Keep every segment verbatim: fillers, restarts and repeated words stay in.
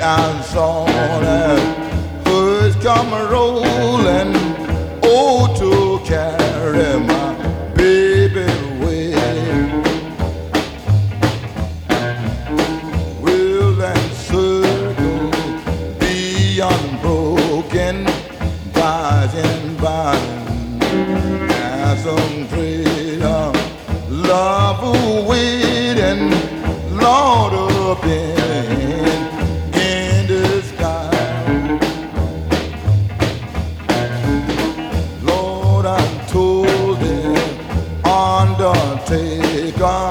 I saw that first come rolling, oh, to carry my baby away. Will that circle be unbroken by and by? As some greater love awaiting, Lord, up in, in the sky. Lord, I told him, Undertaker,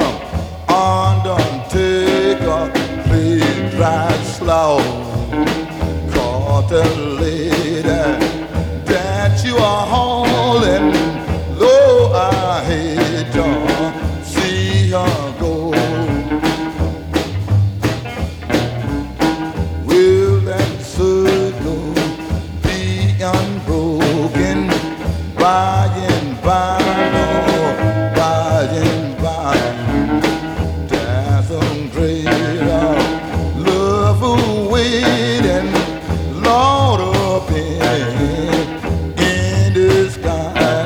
Undertaker, please drive slow. Caught a lady that you are hauling, though I hate to see her go. Will that circle be unbroken by and by, oh, by and by? There's some greater love awaiting, Lord, up in, in the sky.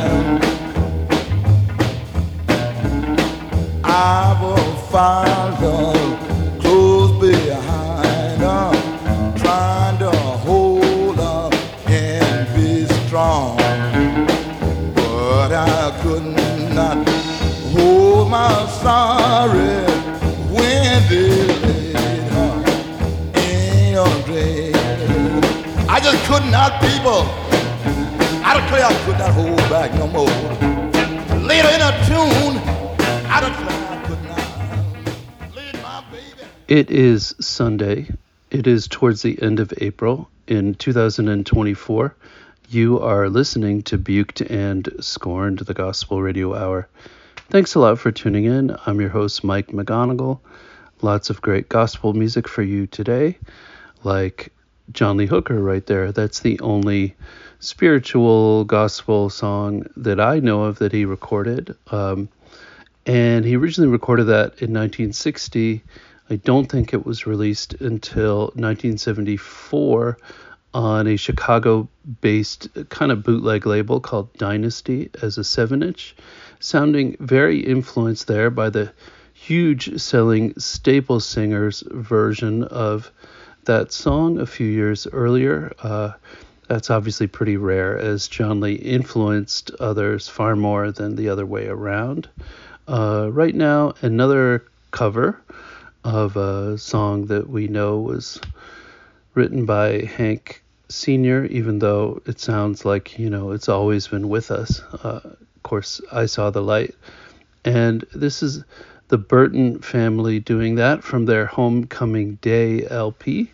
I will find her close behind her, trying to hold her and be strong. But I could not hold my sorry when they laid her in a grave. I just could not, people. I declare I could not hold back no more. Later in a tune, I declare I could not lead my baby. It is Sunday. It is towards the end of April in two thousand twenty-four. You are listening to Buked and Scorned, the Gospel Radio Hour. Thanks a lot for tuning in. I'm your host, Mike McGonigal. Lots of great gospel music for you today, like John Lee Hooker right there. That's the only spiritual gospel song that I know of that he recorded. Um, and he originally recorded that in nineteen sixty. I don't think it was released until nineteen seventy-four on a Chicago-based kind of bootleg label called Dynasty as a seven-inch, sounding very influenced there by the huge selling Staple Singers version of that song a few years earlier. Uh, that's obviously pretty rare, as John Lee influenced others far more than the other way around. Uh, right now, another cover of a song that we know was written by Hank Senior, even though it sounds like, you know, it's always been with us. Uh, of course, I Saw the Light. And this is the Burton family doing that from their Homecoming Day L P.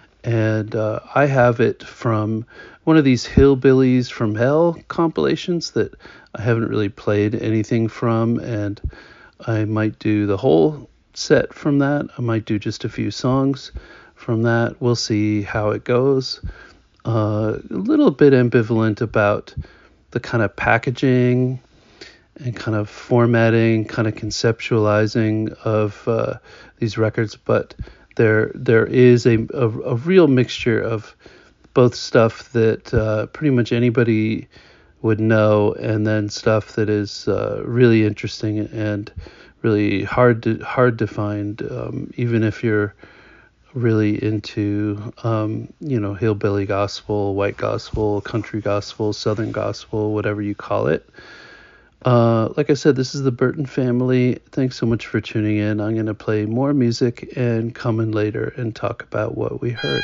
And uh, I have it from one of these Hillbillies from Hell compilations that I haven't really played anything from, and I might do the whole set from that. I might do just a few songs from that. We'll see how it goes. Uh, a little bit ambivalent about the kind of packaging and kind of formatting, kind of conceptualizing of uh, these records, but there there is a, a, a real mixture of both stuff that uh, pretty much anybody would know, and then stuff that is uh, really interesting and really hard to hard to find, um, even if you're really into um, you know, hillbilly gospel, white gospel, country gospel, southern gospel, whatever you call it. Uh, like I said, this is the Burton family. Thanks so much for tuning in. I'm going to play more music and come in later and talk about what we heard.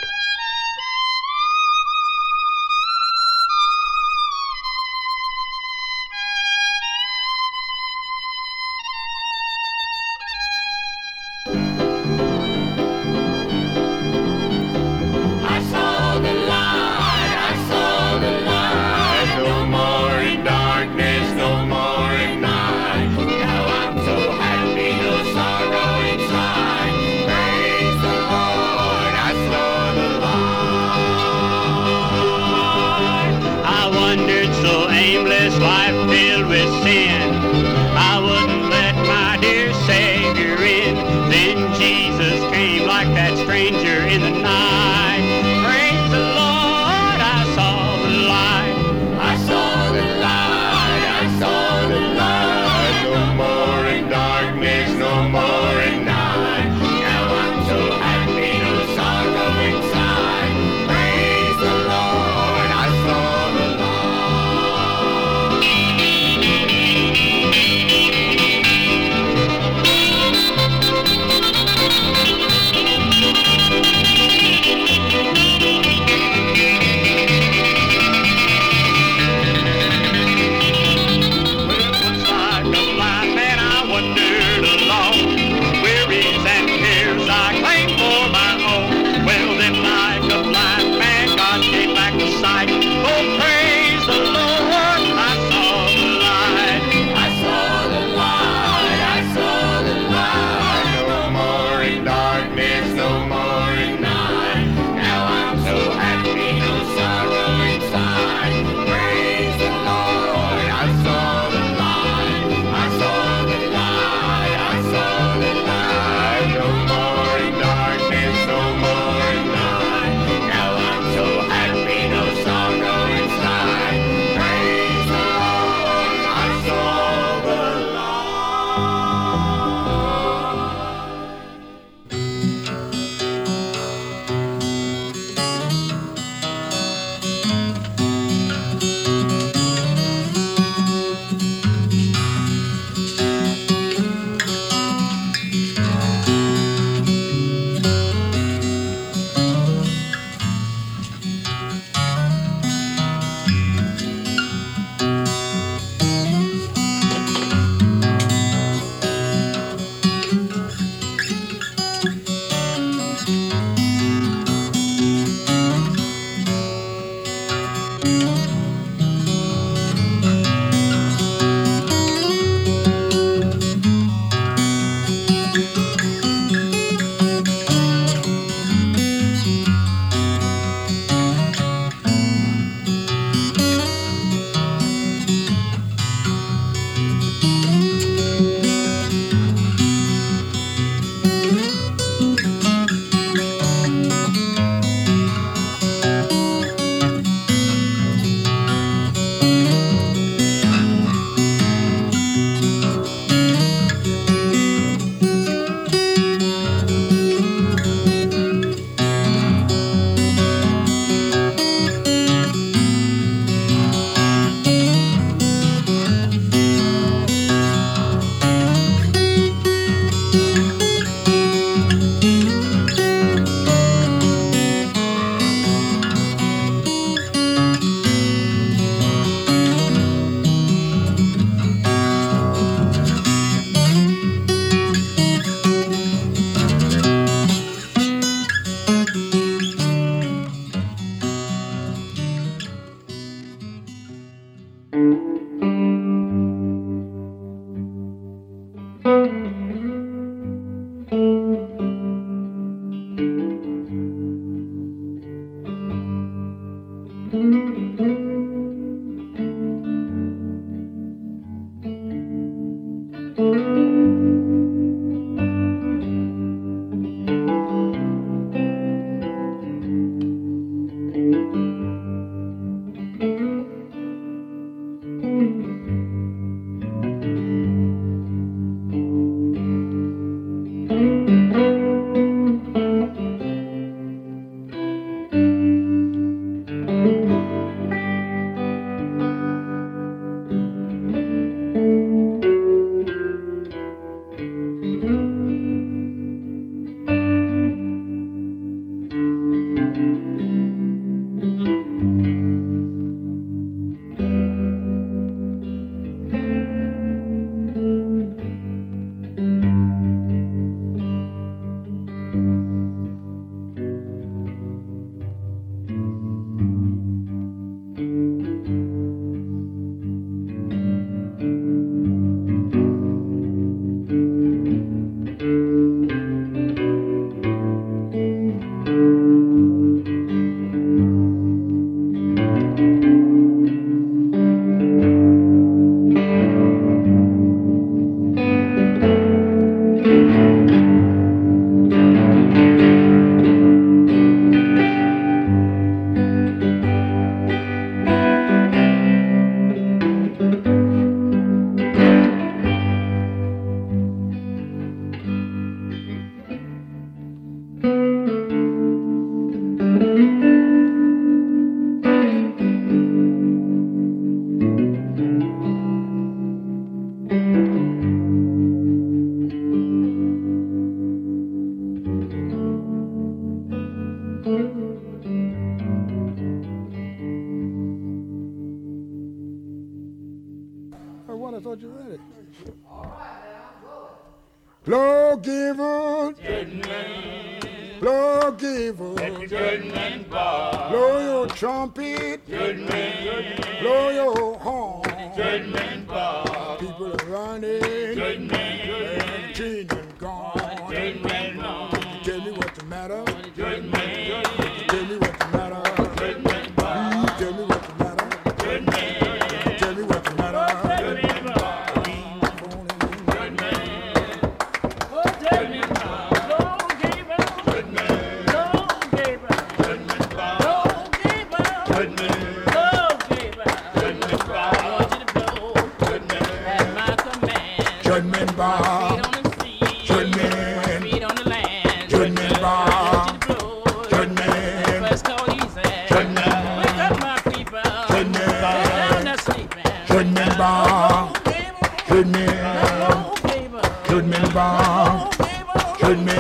Stranger in the night. Lawgiver, lawgiver, blow your trumpet, blow your horn. People are running, and children gone. Tell me what's the matter. Tell me what's the matter. Please tell me what's the matter. Tell me what's the matter. Judgment bar, judgment, feet on the land, judgment bar, judgment, let's call easy, judgment, wake up my people, judgment, down that sleeping, judgment bar, judgment, judgment bar, judgment,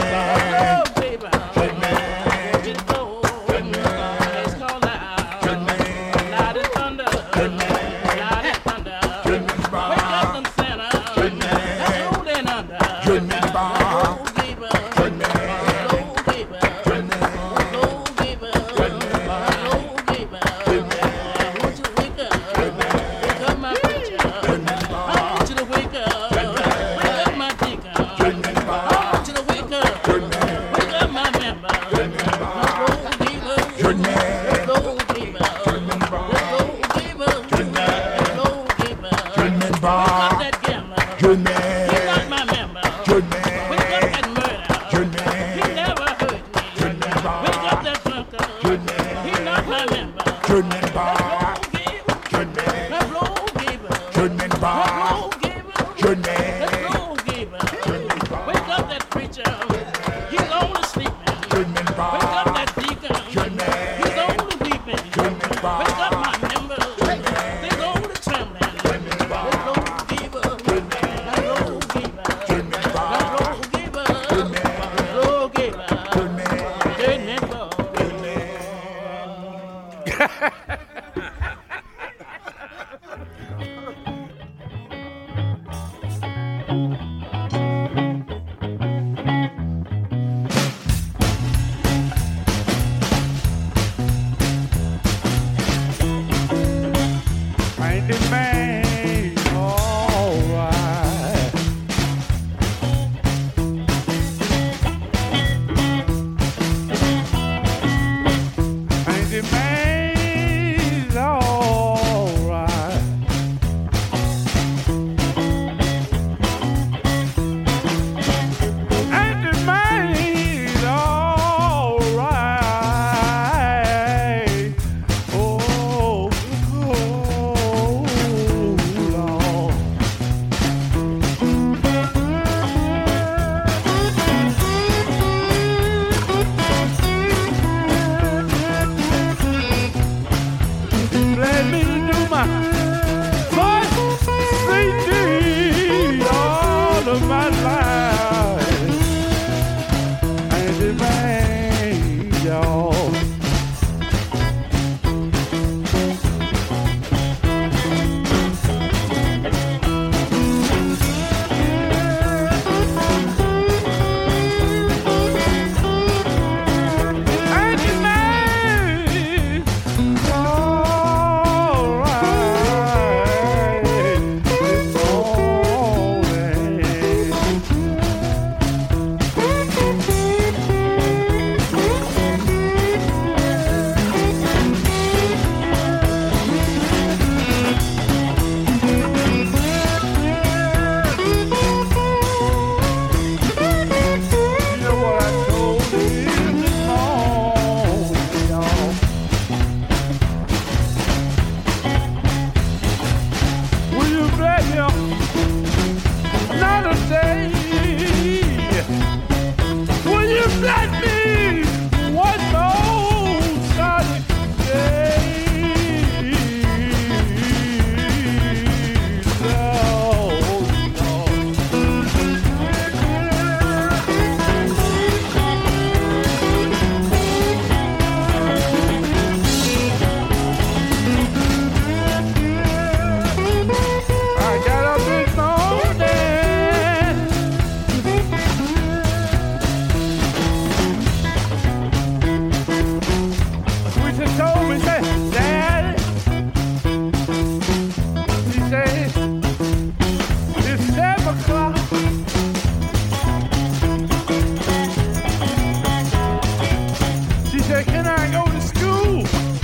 said, can I go to school?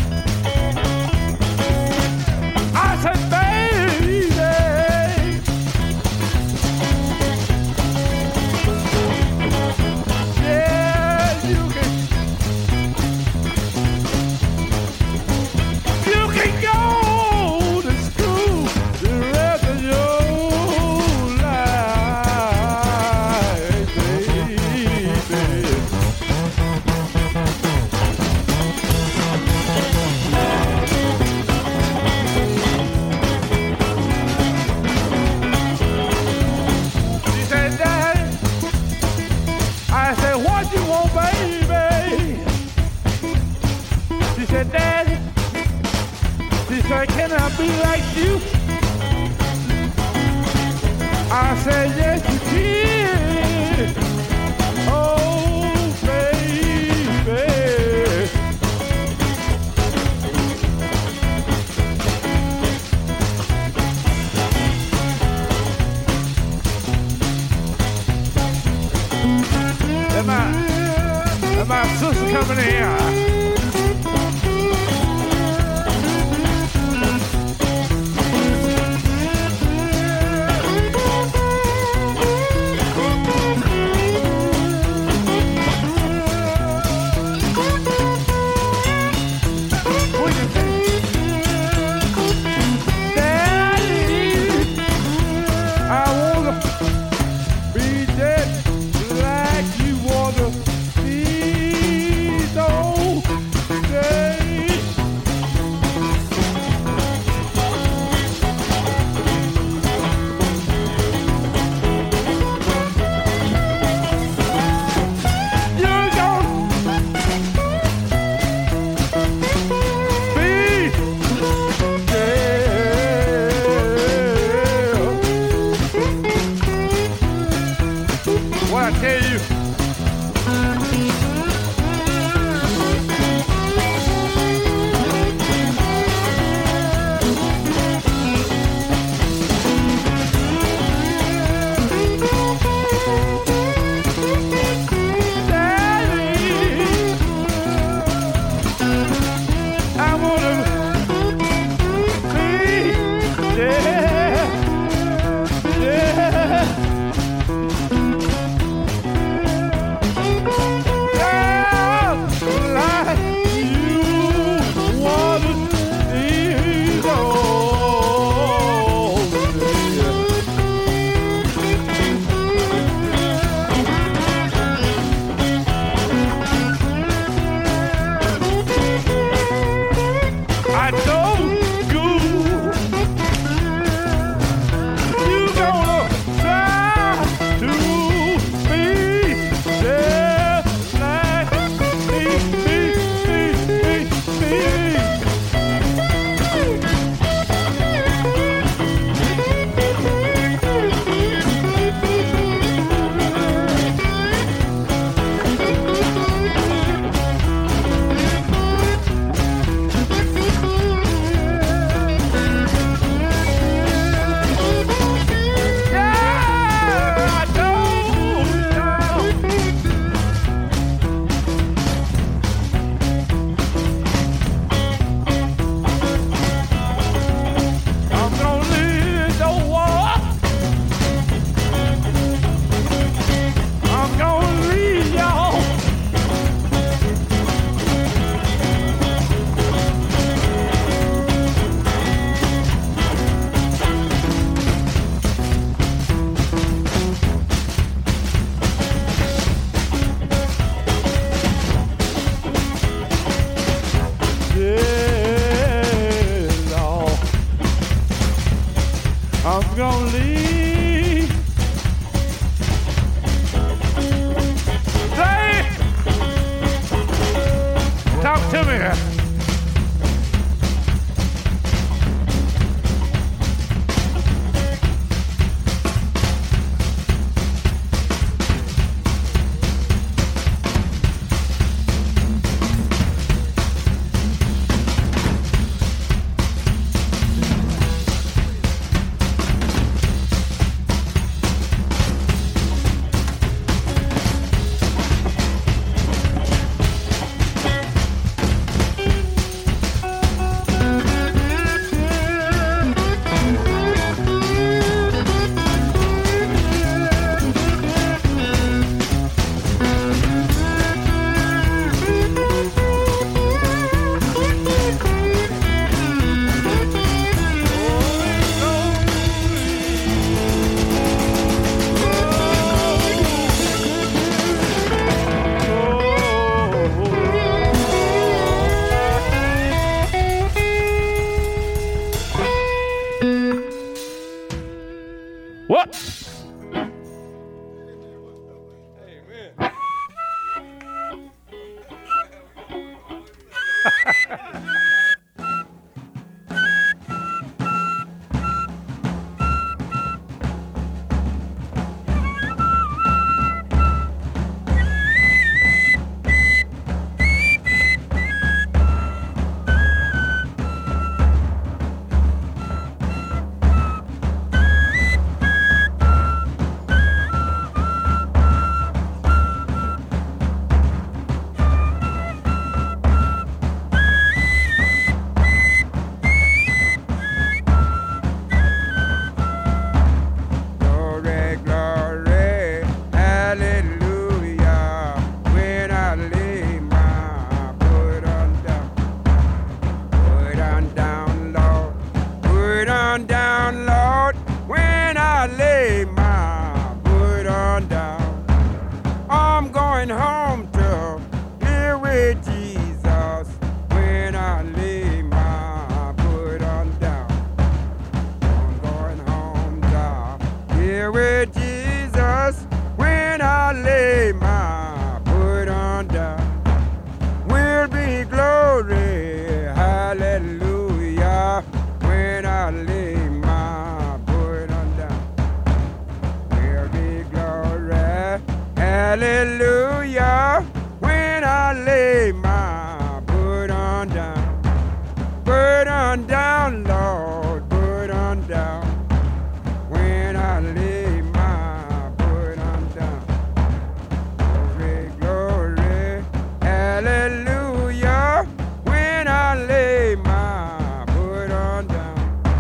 I said, baby, yeah, you can, you can go to school the rest of your life, baby. She said, Daddy, I said, what you want, baby? She said, Daddy, she said, can I be like you? I said, yes, you can. Oh, baby. And my, and my sister coming in here. What I tell you? I'm gonna leave. Say, talk to me. with Jesus when I lay my burden down. I'm going home down here with Jesus when I lay my burden down. Will be glory, hallelujah, when I lay my burden down. Will be glory, hallelujah, when I lay my burden down. Burden down, Lord, burden down, when I lay my burden down. Glory, glory, hallelujah, when I lay my burden down.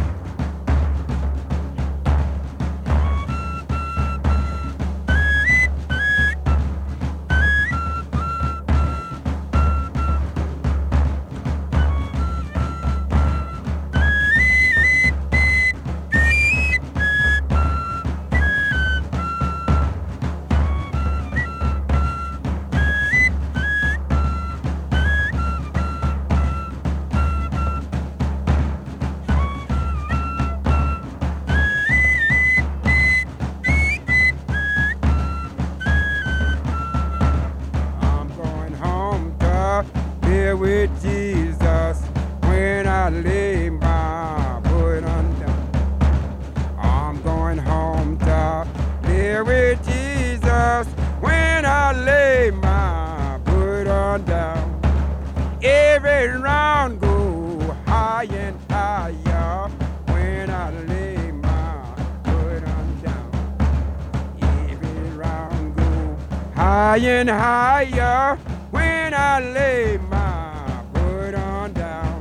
I'm going home to be with Jesus when I lay my burden down. I'm going home to be with Jesus when I lay my burden down. Every round go high and higher when I lay my burden down. Every round go high and higher when I lay my burden down.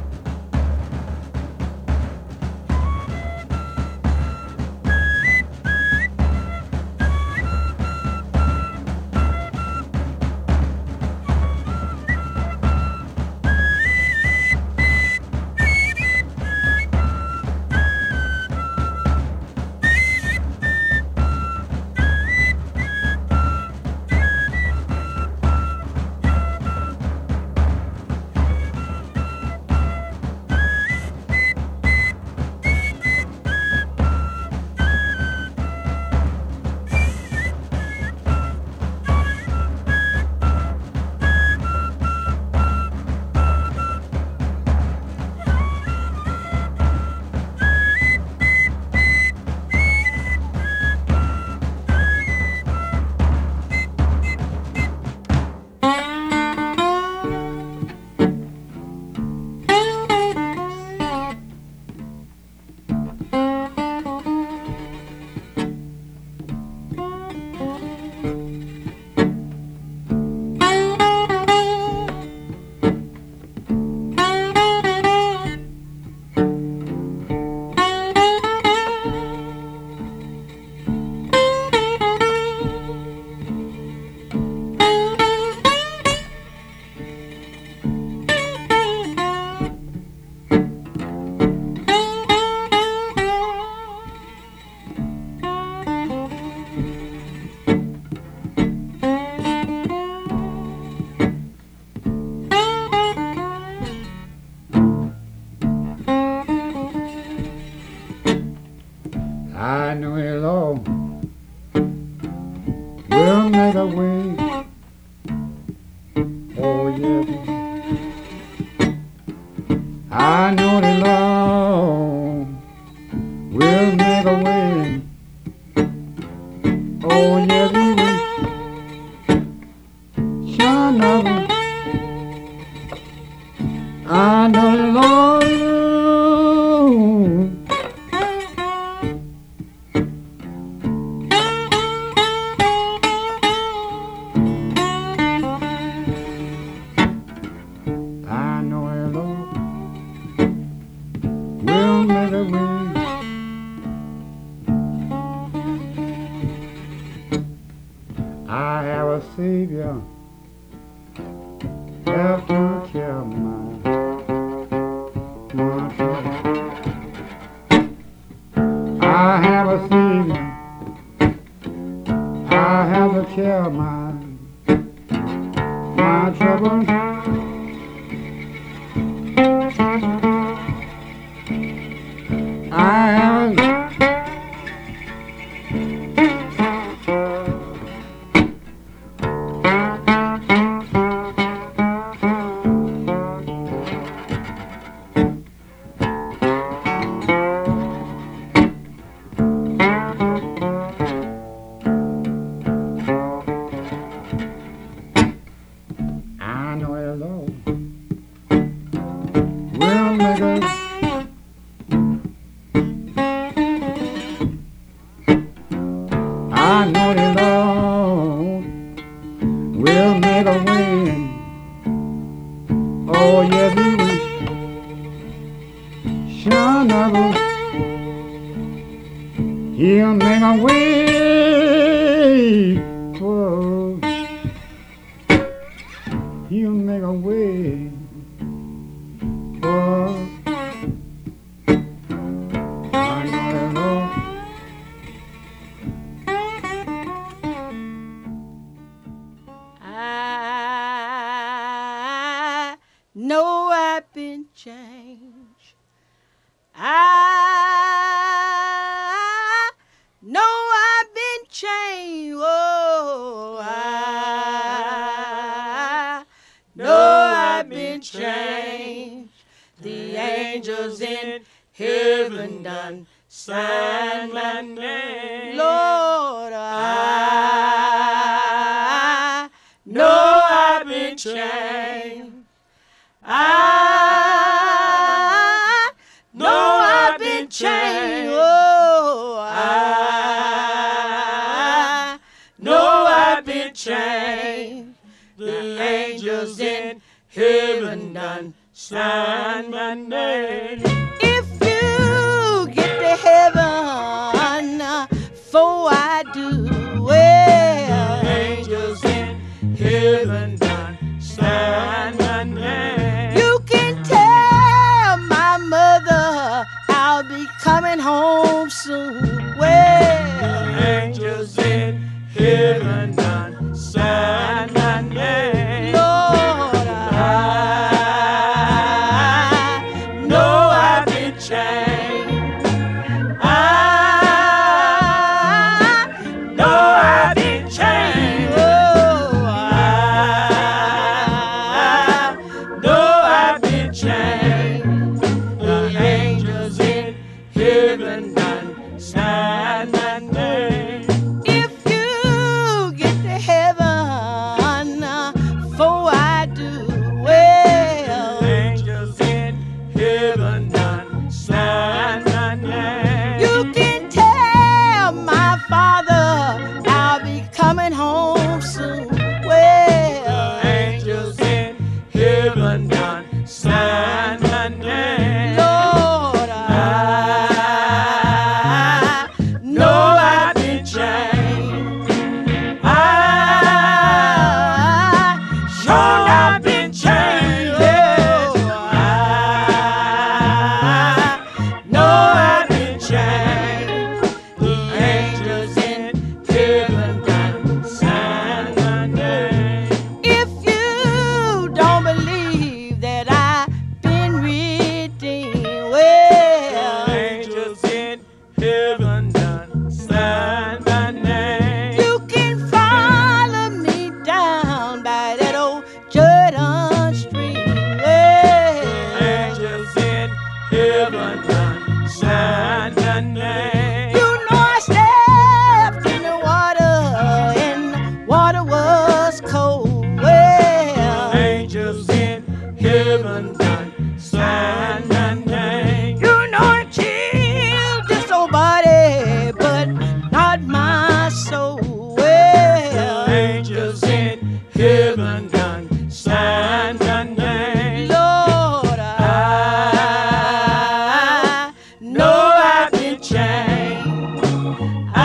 I know the Lord will make a way. Oh yes, I know the Lord will make a way. Oh yes, He will. Shine up. I know the Lord. I know the Lord will make a way. I have a Savior, help to care my, my trouble. I have a Savior, I have to care my, my trouble. I I know the Lord will make us. I know the Lord will make a way. Oh yes, He will. Sure never. He'll make a way. Whoa. He'll make a way. Whoa. I know the Lord. I know I've been changed. I know I've been changed. Oh, I know I've been changed. The angels in heaven done signed my name. Lord, I know I've been changed. I know I've been changed. Oh, I know I've been changed. The angels in heaven done signed my name. If you get to heaven before I do, well, the angels in heaven done signed my name. You can tell my mother I'll be coming home soon. Well, the angels in heaven done signed my name. Lord, I know I've been changed. I know I've been changed. Oh, I know I've been changed. The angels in heaven done signed my name. If you get to heaven before I do, well, the angels in heaven done signed my name. You can tell my father I'll be coming home soon. Well, the angels in heaven done signed my name. Lord, I know I've been changed. I sure I've been changed. Oh, I know I've been changed. The angels in heaven done signed my name. If you don't believe that I've been redeemed, well, the angels in heaven done signed my name. You can follow me down by that old Jordan Street. Well, the angels in heaven done signed my name. You know I stepped in the water and the water was cold. Well, the angels in heaven done signed my name. You know it killed this old body, but not my soul. Well, the angels in heaven done signed my name. Lord, I know I've been changed. I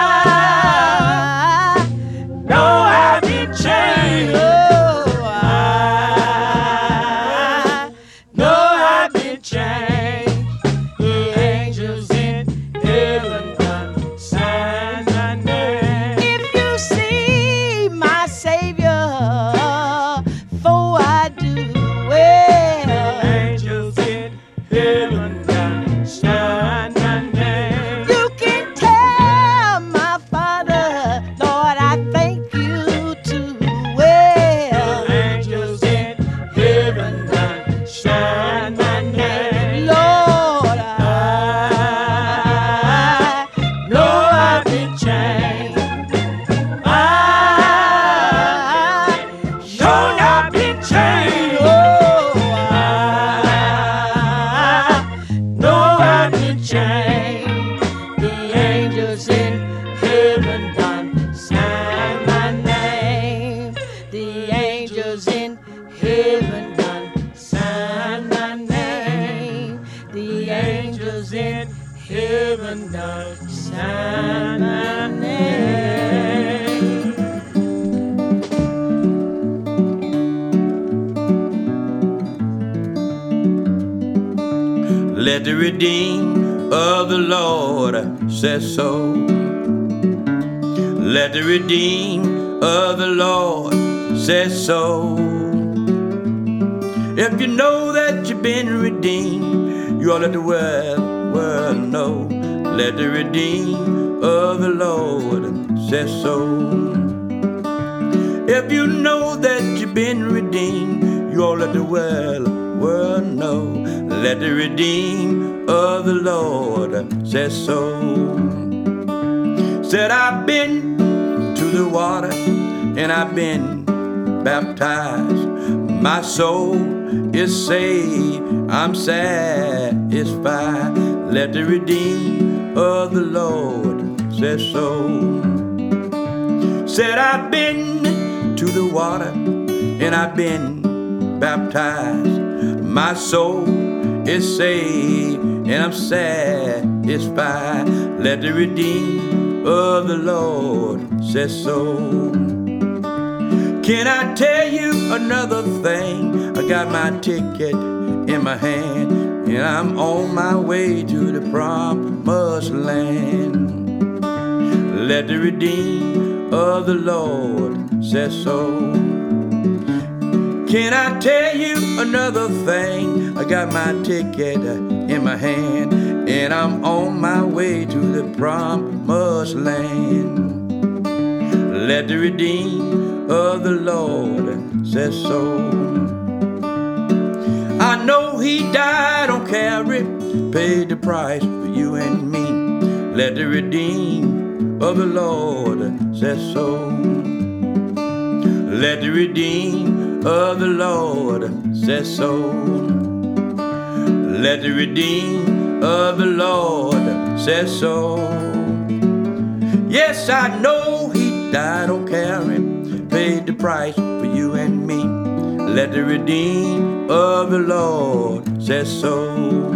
know I've been changed. Oh, I heaven does sign my name. Let the redeemed of the Lord say so. Let the redeemed of the Lord say so. If you know that you've been redeemed, you ought to let the world, world know. Let the redeemed of the Lord say so. If you know that you've been redeemed, you ought to let the world, world know. Let the redeemed of the Lord say so. Said I've been to the water and I've been baptized. My soul is saved, I'm satisfied. Let the redeemed of the Lord say so. Said I've been to the water and I've been baptized. My soul is saved and I'm satisfied. Let the redeemed of the Lord say so. Can I tell you another thing? I got my ticket in my hand and I'm on my way to the promised land. Let the redeemed of the Lord say so. Can I tell you another thing? I got my ticket in my hand and I'm on my way to the promised land. Let the redeemed of the Lord say so. I know he died on Calvary, paid the price for you and me. Let the redeemed of the Lord say so. Let the redeemed of the Lord say so. Let the redeemed of the Lord say so. Yes, I know he died on Calvary, paid the price for you and me. Let the redeemed of the Lord say so.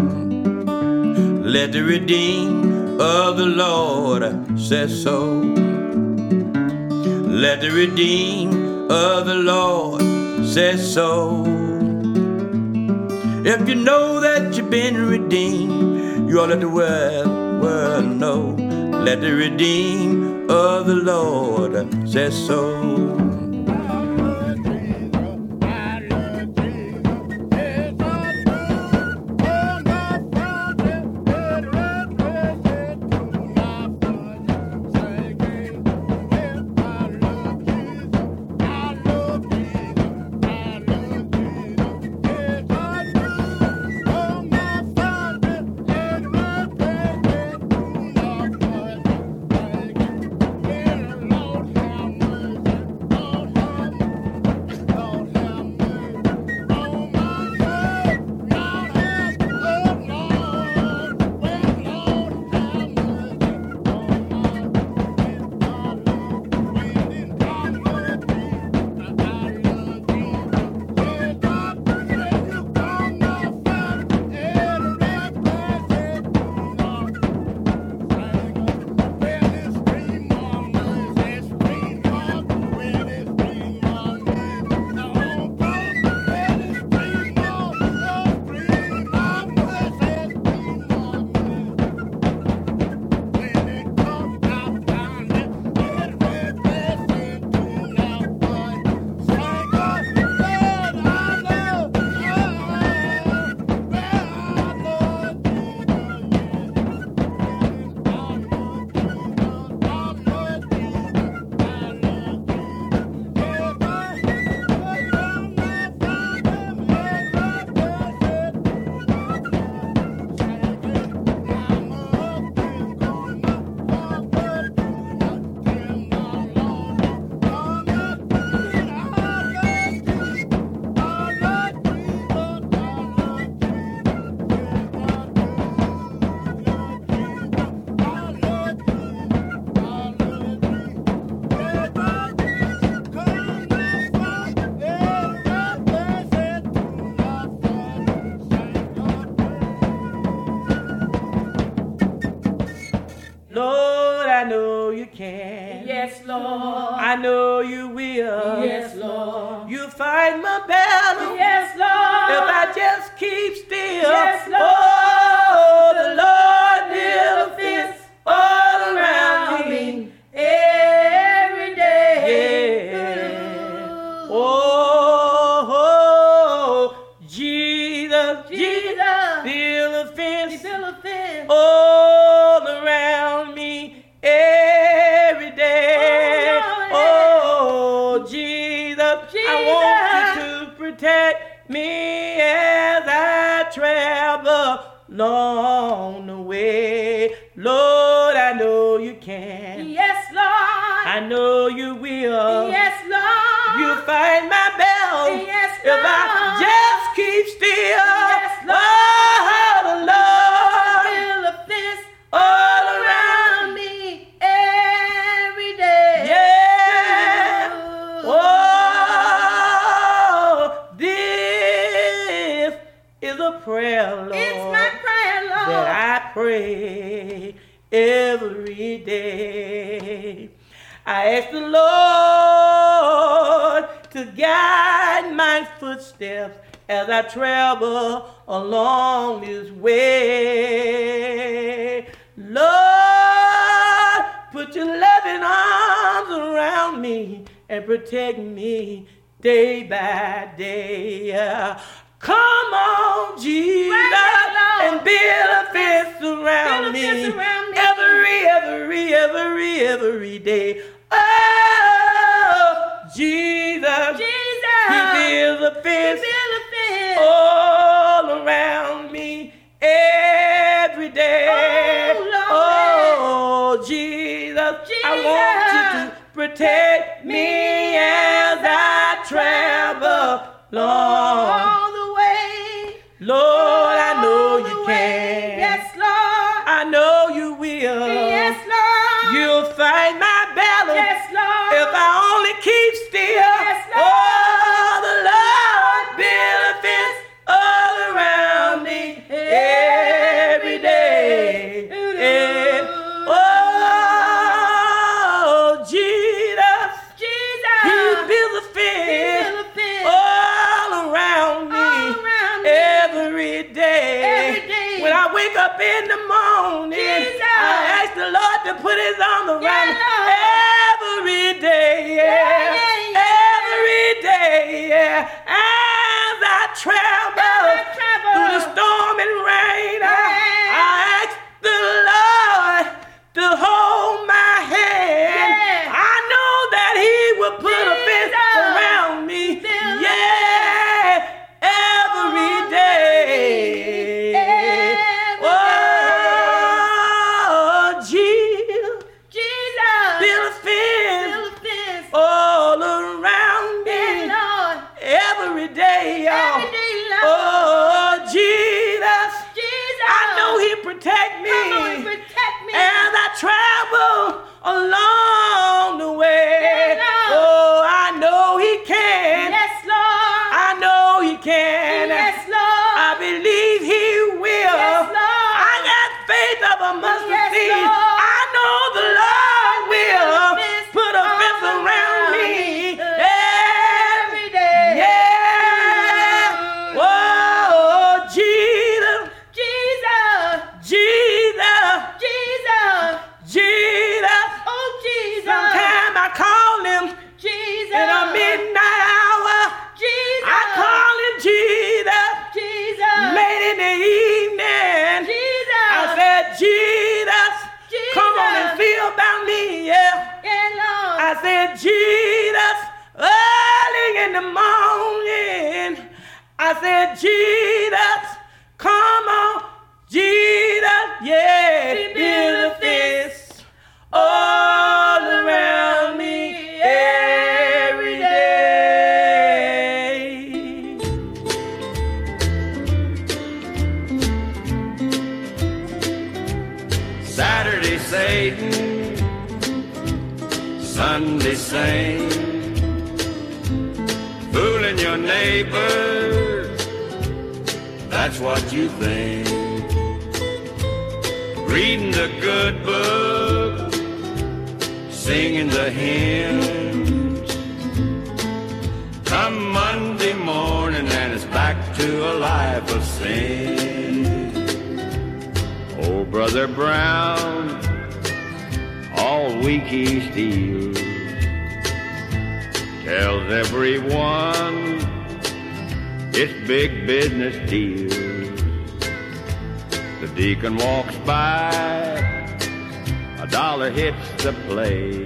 Let the redeemed of the Lord say so. Let the redeemed of the Lord say so. If you know that you've been redeemed, you ought to let the world, world know. Let the redeemed of the Lord say so. can. Yes, Lord. I know you will. Yes, Lord. You fight my battle. Yes, Lord. If I just keep still. Yes, Lord. Oh, the Lord will fence all around me. Every day. Yeah. Oh, Jesus, Jesus. build a fence. He built a fence. All around me every day. Oh, Oh, Jesus, Jesus. I want you to protect me as I travel along the way. Lord, I know you can. Yes, Lord. I know you will. Yes, Lord. You fight my battle. Yes, If I Lord. just keep still. Yes, Lord. Oh, the Lord. Build a fence All around me every day. Yeah. Oh, this is a prayer, Lord. It's my prayer, Lord. That I pray every day. I ask the Lord to guide my footsteps as I travel along this way. Lord, put your loving arms around me and protect me day by day. Come on, Jesus, Right, and build a fence around Build a me, fence around me. every, every, every, every day. Oh, Jesus, Jesus. He builds a fence He built a fence. all around me every day. Oh, Lord. Oh, Jesus, I Jesus. want you to protect me as I travel long. All the way. Lord, I know All you the way. can. Yes, Lord. I know you will. Yes, Lord. You'll fight my battle. Yes, Lord. If I only keep still. Yes, Lord. Oh, the Lord build a fence all around me every day. And, oh, Jesus, Jesus. He built a fence built a fence all around me all around me every day. every day. When I wake up in the morning, Jesus. I ask the Lord to put His arms around Yeah, me Lord. every day. Yeah. Yeah, yeah, yeah. Every day. Yeah. As I travel, As I travel. through the storm and rain, I, Yeah. I ask the Lord to hold my hand. Yeah. I know that He will put a fence Jesus. around me. Build a Yeah. Every All the day. Every Oh, Jesus, Jesus. build a fence Build a fence. all around me Yeah, Lord. every day, y'all. Every day, Lord. Oh, Jesus, Jesus. I know He protect me Come on, protect me. as I travel along the way. Yeah, Lord. Oh, I know He can. Yes, Lord. I know He can. Yes, Lord. I believe He will. Yes, Lord. I got faith of a mustard Yes, seed. Lord. I know the Lord will fence put a fence all around me. every day. Yeah. Whoa, Jesus, Jesus. Jesus, Jesus. Jesus. Oh, Jesus. Sometimes I call Him Jesus. in a midnight hour. Jesus. I call Him Jesus. Jesus. Late in the evening, Jesus. I said, Jesus, Jesus. come on and see about me, yeah. Yeah, Lord. I said, Jesus, early in the morning. I said, Jesus, come on, Jesus, yeah. He built Build a a fence all around me every day. Saturday Satan, Sunday Saint, fooling your neighbor, that's what you think. Reading the good book, singing the hymns. Come Monday morning and it's back to a life of sin. Oh, Brother Brown, all week he steals, tells everyone it's big business deals. The deacon walks by, a dollar hits the plate,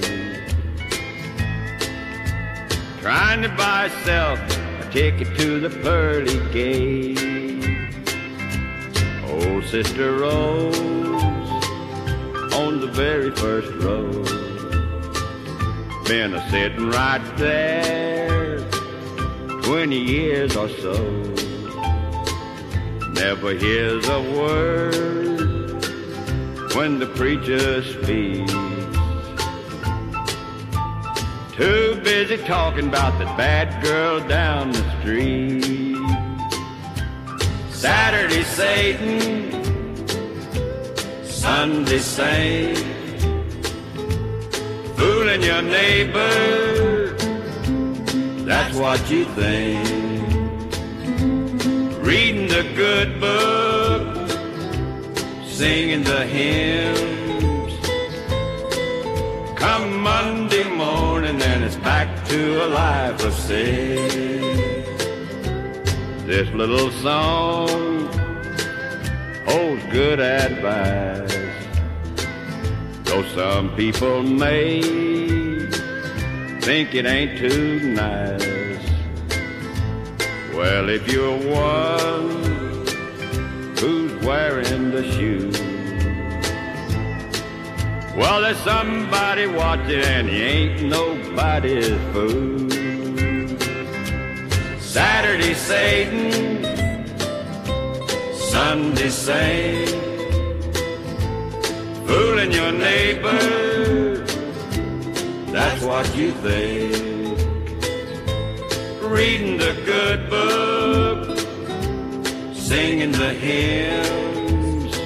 trying to buy self a ticket to the pearly gate. Oh, Sister Rose, on the very first row, been a sitting right there twenty years or so. Never hears a word when the preacher speaks. Too busy talking about the bad girl down the street. Saturday Satan, Sunday saint, fooling your neighbor, that's what you think. Reading the good book, singing the hymns. Come Monday morning and it's back to a life of sin. This little song holds good advice, though some people may think it ain't too nice. Well, if you're one who's wearing the shoe, well, there's somebody watching and he ain't nobody's fool. Saturday Satan, Sunday saint, fooling your neighbor, that's what you think. Reading the good book, singing the hymns.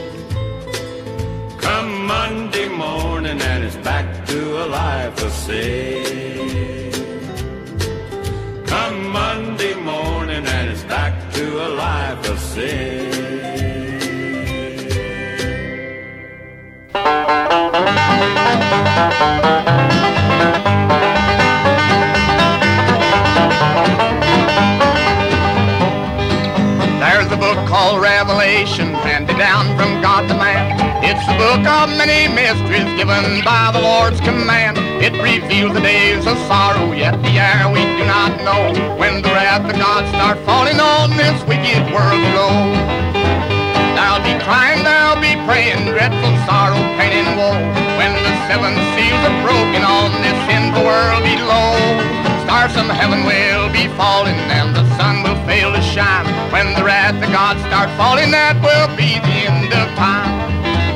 Come Monday morning and it's back to a life of sin. Come Monday morning and it's back to a life of sin. There's a book called Revelation, handed down from God the man. It's a book of many mysteries given by the Lord's command. It reveals the days of sorrow, yet the hour we do not know, when the wrath of God start falling on this wicked world below. There'll be crying, there'll be praying, dreadful sorrow, pain and woe, when the seven seals are broken on this sinful world below. Stars from heaven will be falling and the sun will fail to shine. When the wrath of God start falling, that will be the end of time.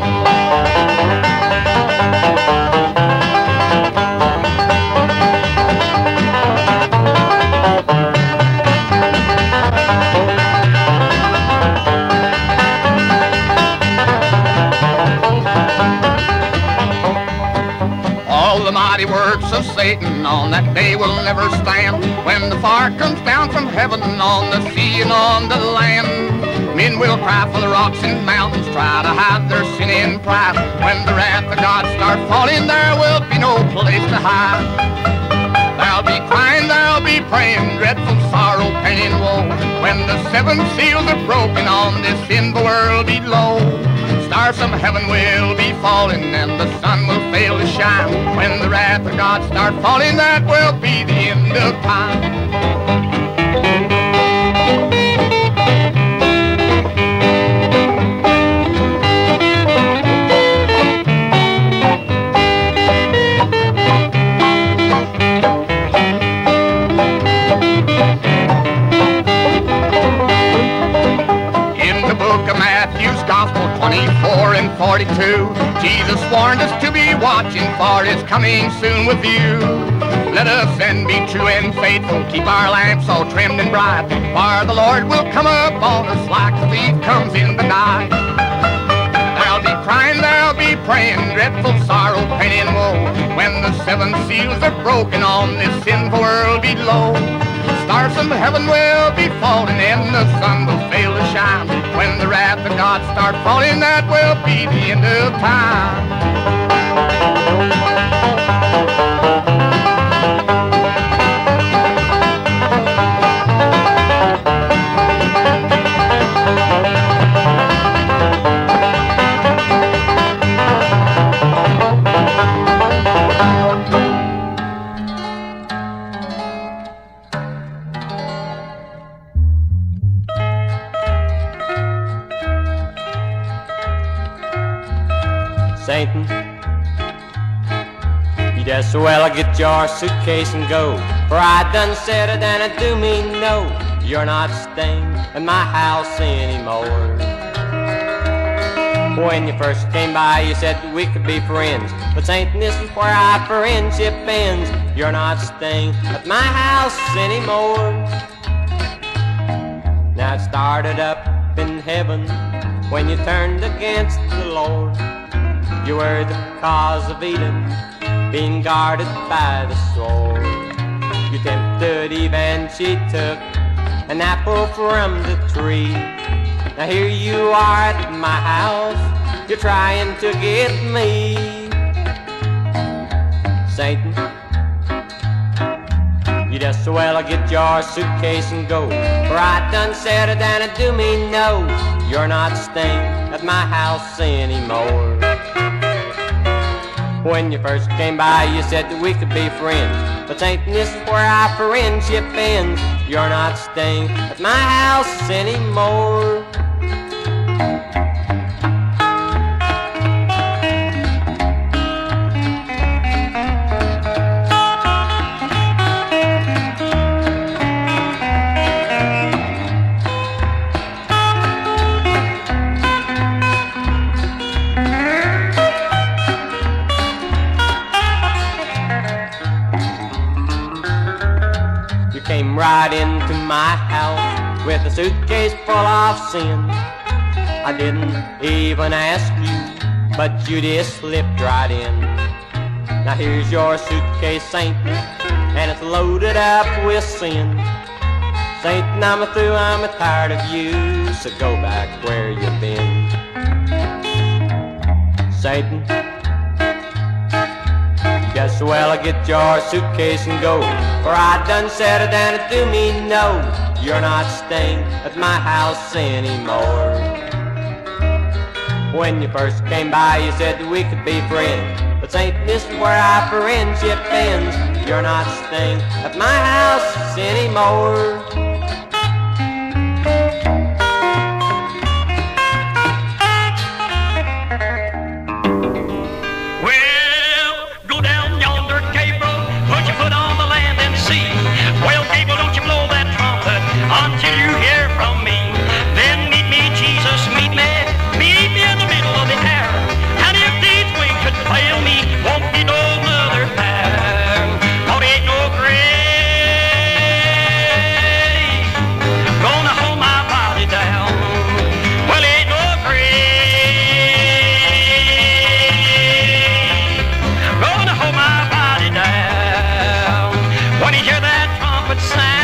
All the mighty works of Satan on that day will never stand, when the fire comes down from heaven on the sea and on the land. Men will cry for the rocks and mountains, try to hide their sin and pride. When the wrath of God starts falling, there will be no place to hide. There'll be crying, there'll be praying, dreadful sorrow, pain and woe, when the seven seals are broken on this sinful world below. Stars from heaven will be falling and the sun will fail to shine. When the wrath of God start falling, that will be the end of time. Gospel twenty-four and forty-two, Jesus warned us to be watching, for his coming soon with you. Let us then be true and faithful, keep our lamps all trimmed and bright, for the Lord will come upon us like the thief comes in the night. There'll be crying, there'll be praying, dreadful sorrow, pain, and woe. When the seven seals are broken on this sinful world below, stars from heaven will be falling and the sun will fail to shine. When the wrath of God starts falling, that will be the end of time. Satan, you just well get your suitcase and go, for I done said it and I do mean no. You're not staying in my house anymore. When you first came by you said that we could be friends, but Satan, this is where our friendship ends. You're not staying at my house anymore. Now it started up in heaven when you turned against the Lord. You were the cause of Eden, being guarded by the sword. You tempted Eve and she took an apple from the tree. Now here you are at my house, you're trying to get me. Satan, you just so well get your suitcase and go, for I done said it and I do mean no. You're not staying at my house anymore. When you first came by you said that we could be friends, but Satan, this is where our friendship ends. You're not staying at my house anymore. Right into my house with a suitcase full of sin. I didn't even ask you, but you just slipped right in. Now here's your suitcase, Satan, and it's loaded up with sin. Satan, I'm through, I'm tired of you, so go back where you've been. Satan, just well I get your suitcase and go, for I done said it and I do mean no. You're not staying at my house anymore. When you first came by you said that we could be friends, but Satan, this is where our friendship ends. You're not staying at my house anymore. Until you hear from me, then meet me, Jesus, meet me, meet me in the middle of the air. And if these wings should fail me, won't be no other pair. For there ain't no grave gonna hold my body down. Well, there ain't no grave gonna hold my body down. When you hear that trumpet sound,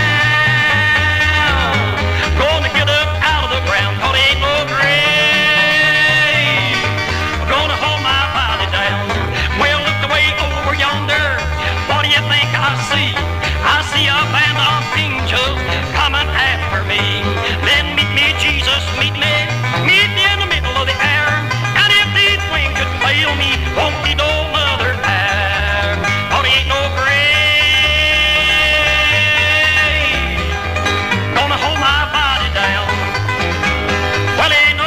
I see a band of angels coming after me. Then meet me, Jesus, meet me, meet me in the middle of the air. And if these wings should fail me, won't be no other pair. For there ain't no grave gonna hold my body down. Well, there ain't no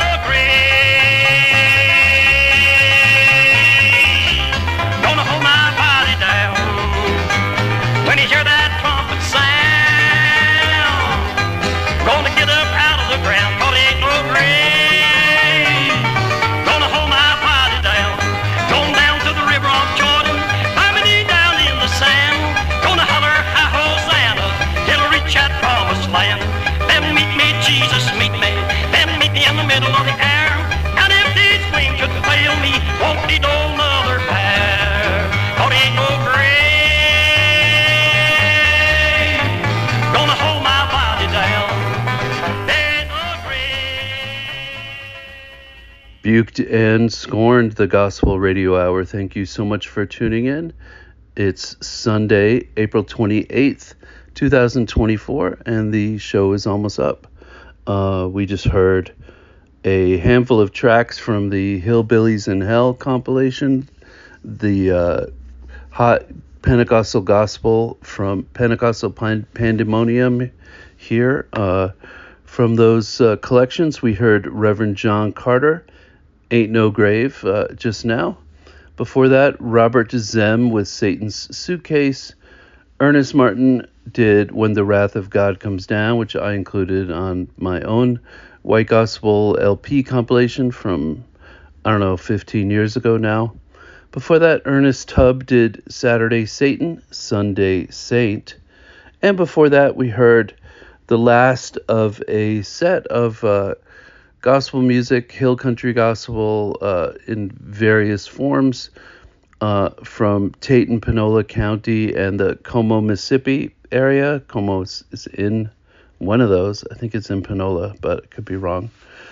grave gonna hold my body down. When you hear that trumpet sound, gonna get up out of the ground, for there ain't no grave gonna hold my body down. Going down to the river of Jordan, find me down in the sand. Gonna holler, hi, Hosanna, till I reach that promised land. Then meet me, Jesus, meet me, then meet me in the middle of the air. And if these wings should fail me, won't be no Buked and Scorned, the Gospel Radio Hour. Thank you so much for tuning in. It's Sunday, April twenty-eighth, twenty twenty-four, and the show is almost up. Uh, we just heard a handful of tracks from the Hillbillies in Hell compilation, the uh, Hot Pentecostal Gospel from Pentecostal Pandemonium here. Uh, from those uh, collections, we heard Reverend John Carter, Ain't No Grave, uh, just now. Before that, Robert Zem with Satan's Suitcase. Ernest Martin did When the Wrath of God Comes Down, which I included on my own White Gospel L P compilation from, I don't know, fifteen years ago now. Before that, Ernest Tubb did Saturday Satan, Sunday Saint. And before that, we heard the last of a set of uh, gospel music, hill country gospel uh, in various forms uh, from Tate and Panola County and the Como, Mississippi area. Como is, is in one of those. I think it's in Panola, but it could be wrong.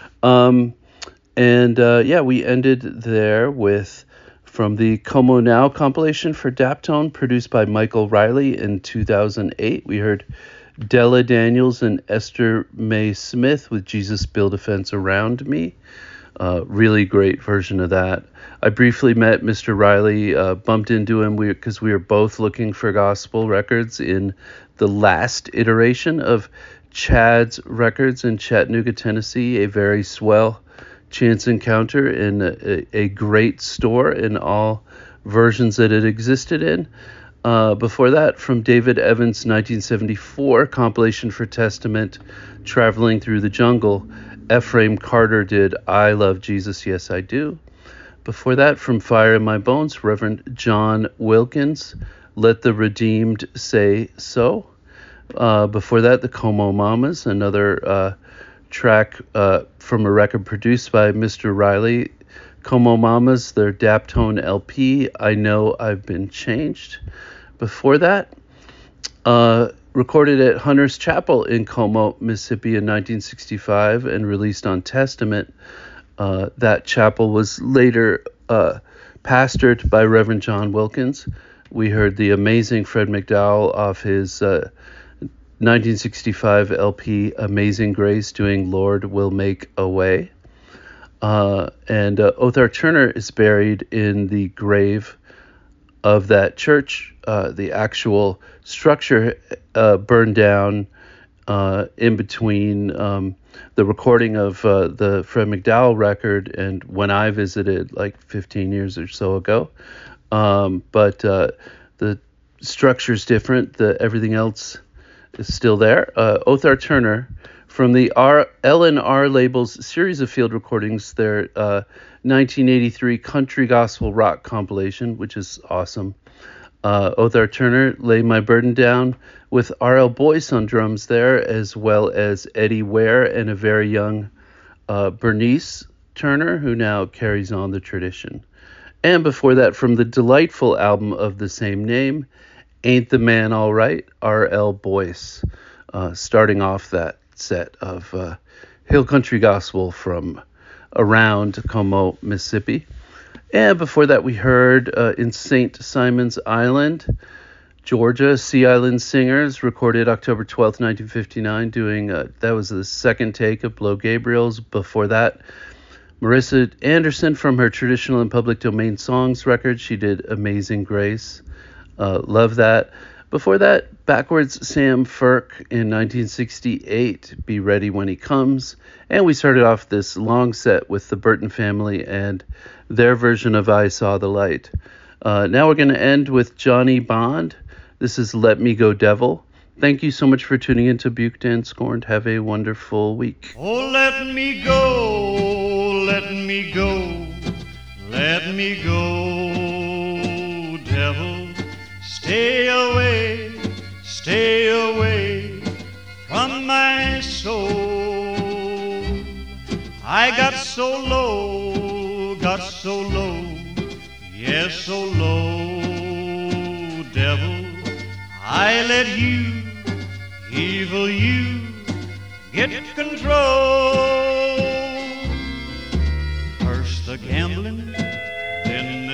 Um, and uh, yeah, we ended there with, from the Como Now compilation for Daptone, produced by Michael Riley in two thousand eight, we heard Della Daniels and Esther Mae Smith with Jesus Build a Fence Around Me. Uh, really great version of that. I briefly met Mister Riley, uh, bumped into him because we, we were both looking for gospel records in the last iteration of Chad's Records in Chattanooga, Tennessee, a very swell chance encounter in a, a great store in all versions that it existed in. Uh, before that, from David Evans' nineteen seventy-four compilation for Testament, Traveling Through the Jungle, Ephraim Carter did I Love Jesus, Yes I Do. Before that, from Fire in My Bones, Reverend John Wilkins, Let the Redeemed Say So. Uh, before that, the Como Mamas, another uh, track uh, from a record produced by Mister Riley. Como Mamas, their Daptone L P, I Know I've Been Changed. Before that, uh, recorded at Hunter's Chapel in Como, Mississippi in nineteen sixty-five and released on Testament. Uh, that chapel was later uh, pastored by Reverend John Wilkins. We heard the amazing Fred McDowell off his uh, nineteen sixty-five L P Amazing Grace doing Lord Will Make a Way. Uh, and uh, Othar Turner is buried in the grave of that church. Uh, the actual structure uh, burned down uh, in between um, the recording of uh, the Fred McDowell record and when I visited like fifteen years or so ago. Um, but uh, the structure's different. The everything else is still there. Uh, Othar Turner, from the R, L and R label's series of field recordings, their uh, nineteen eighty-three Country Gospel Rock compilation, which is awesome. Uh, Othar Turner, Lay My Burden Down, with R L Boyce on drums there, as well as Eddie Ware and a very young uh, Bernice Turner, who now carries on the tradition. And before that, from the delightful album of the same name, Ain't the Man All Right, R L Boyce, uh, starting off that set of uh, hill country gospel from around Como, Mississippi. And before that, we heard uh, in Saint Simon's Island, Georgia, Sea Island Singers, recorded October twelfth, nineteen fifty-nine, doing, uh, that was the second take of Blow Gabriel's. Before that, Marissa Anderson from her Traditional and Public Domain Songs record, she did Amazing Grace. Uh, love that. Before that, Backwards Sam Firk in nineteen sixty-eight, Be Ready When He Comes. And we started off this long set with the Burton family and their version of I Saw the Light. Uh, now we're going to end with Johnny Bond. This is Let Me Go Devil. Thank you so much for tuning in to Buked and Scorned. Have a wonderful week. Oh, let me go, let me go, let me go, devil. Stay away, stay away from my soul. I got so low, got so low, yes, so low, devil. I let you, evil you, get control. First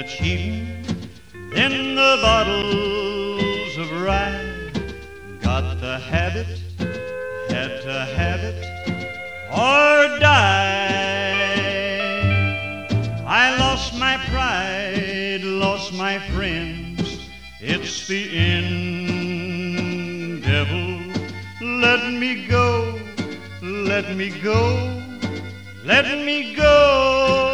cheating in the bottles of rye. Got the habit, had to have it, or die. I lost my pride, lost my friends, it's the end, devil. Let me go, let me go, let me go.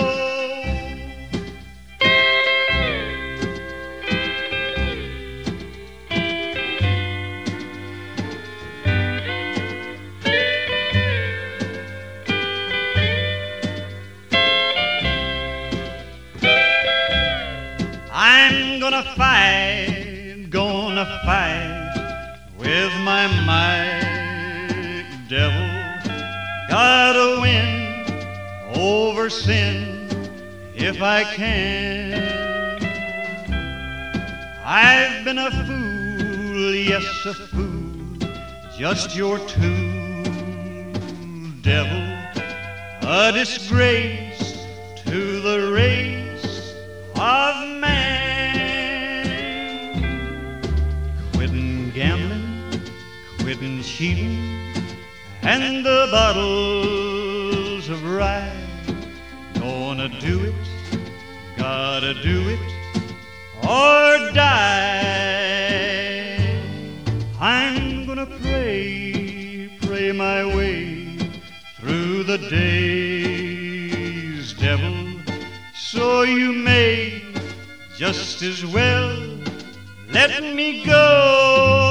I'm gonna fight, gonna fight with my might, devil. Gotta win over sin if I can. I've been a fool, yes, a fool, just your tool, devil. A disgrace to the race of man. Quitting gambling, quitting cheating, and the bottles of rye. Gonna do it, gotta do it, or die. I'm gonna pray, pray my way through the days, devil, so you may just as well let me go.